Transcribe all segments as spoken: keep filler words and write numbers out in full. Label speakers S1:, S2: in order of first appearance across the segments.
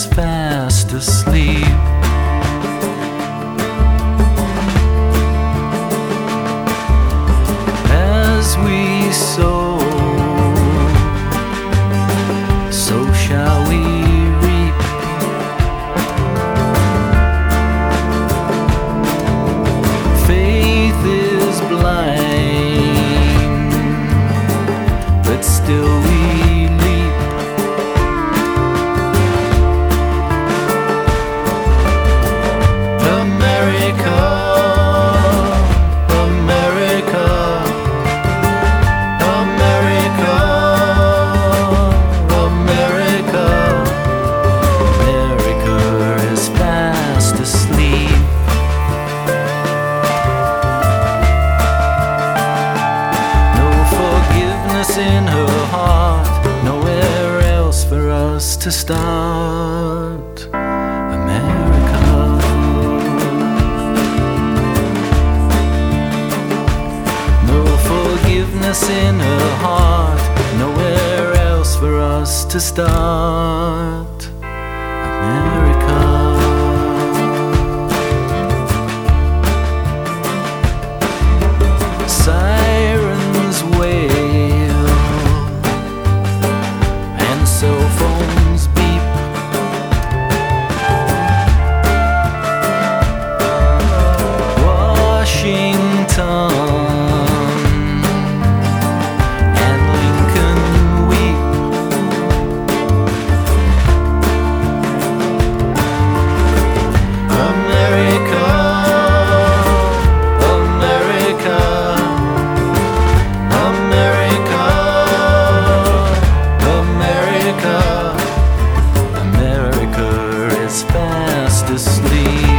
S1: is fast asleep. As we sow, so shall we reap. Faith is blind, but still we leap. America, America, America, America, America is fast asleep. No forgiveness in her heart, nowhere else for us to start. America. No forgiveness in her heart, nowhere else for us to start. America. Sirens wail and cell phones beep. Washington and Lincoln weep. America, America, America, America, America is fast asleep.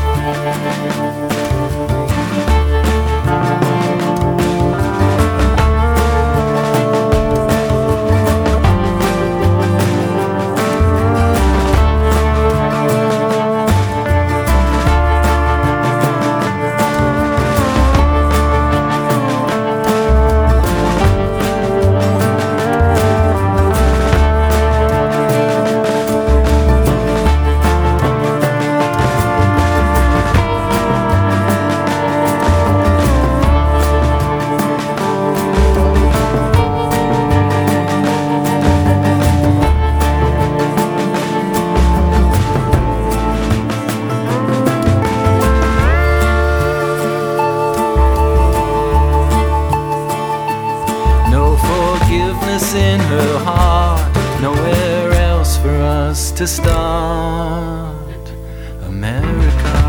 S1: Forgiveness in her heart, nowhere else for us to start. America.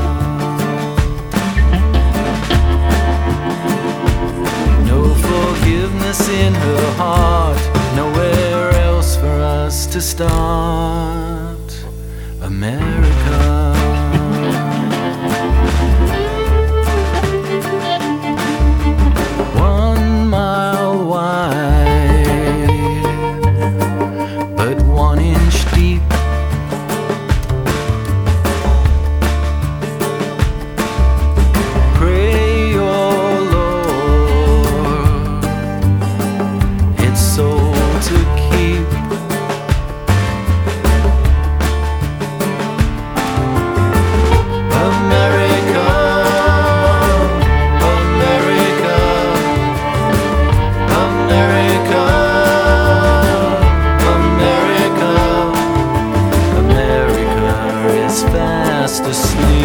S1: No forgiveness in her heart, nowhere else for us to start. America. But one inch deep. Pray your Lord its soul to keep. America, America, America, America, America is fast asleep.